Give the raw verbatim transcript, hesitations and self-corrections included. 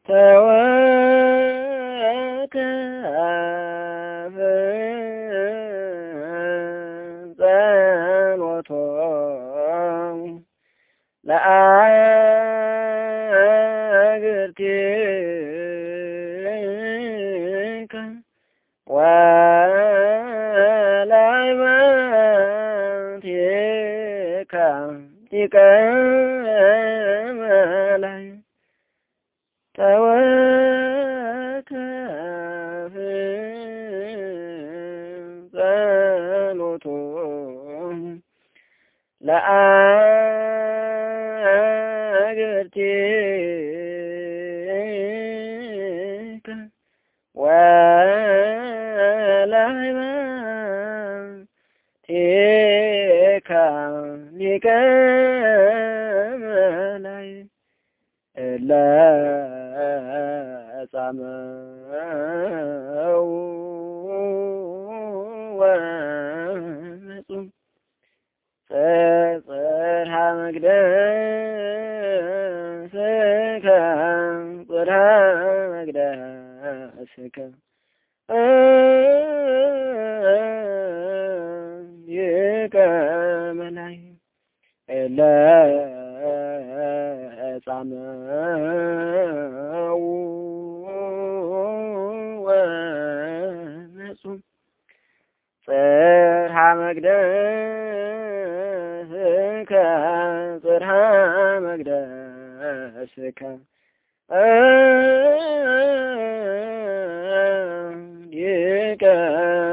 ተወከፍ ጸሎቶም ለአግርቲከ ወለሃይማኖቲከ ሊቀ መላእክት ተወከፍ ጸሎቶም ለአግርቲከ ወለሃይማኖቲከ ሊቀ መላእክት እለ ጻመው ወመጹ ጽርሐ መቅደስከ ጽርሐ መቅደስከ ሊቀ መላእክት እለ ጻመው ወመጹ ጽርሐ መቅደስከ ጽርሐ መቅደስከ ሊቀ